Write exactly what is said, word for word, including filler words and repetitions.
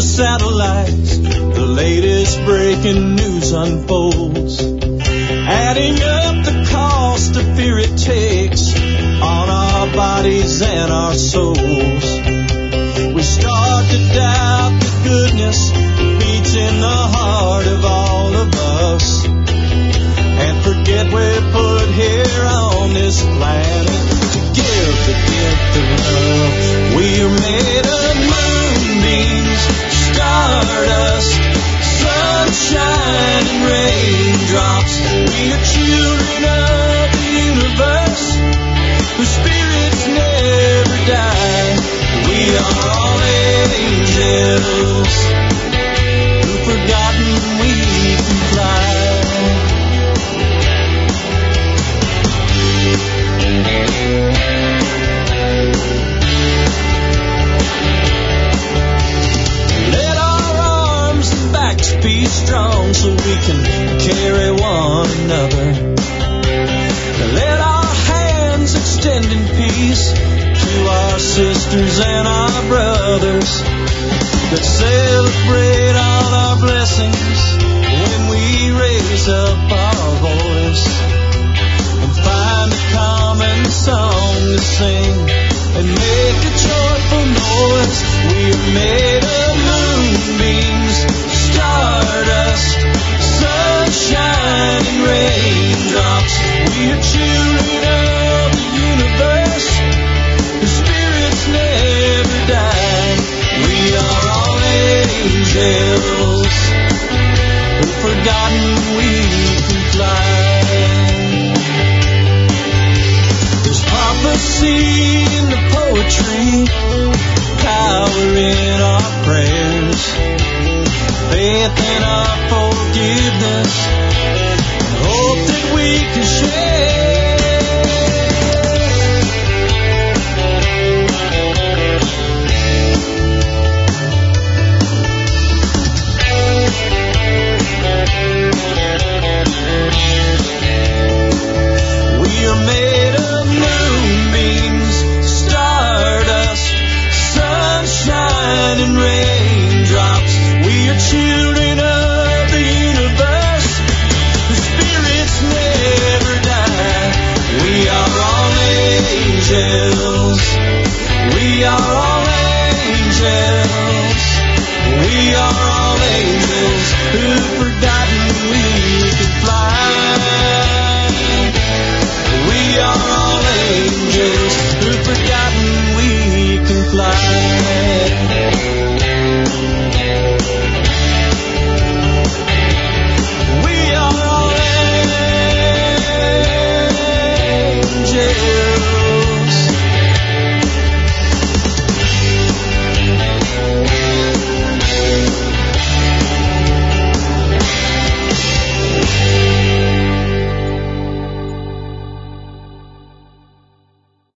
satellites, the latest breaking news unfolds, adding up the cost of fear it takes on our bodies and our souls. We start to doubt the goodness that beats in the heart of all of us, and forget we're put here on this planet to give the gift of love. We are made of moonbeams, stardust, sunshine and raindrops. We are children of the universe, whose spirits never die. We are all angels, who forgotten we can fly. Let our arms and backs be strong so we can carry one another. Let our hands extend in peace to our sisters and our brothers, that celebrate all our blessings when we raise up our voice and find a common song to sing and make a joyful noise. We are made of moonbeams, stardust, sunshine and raindrops. We are children of the universe, whose spirits never die. We are all angels, who forgotten we can fly. There's prophecy in the poetry, power in our prayers, faith in our forgiveness, hope that we can share. We are made of moonbeams, stardust, sunshine and raindrops. We are children of the universe, whose spirits never die. We are all angels. We are all angels. We are all angels who forgot.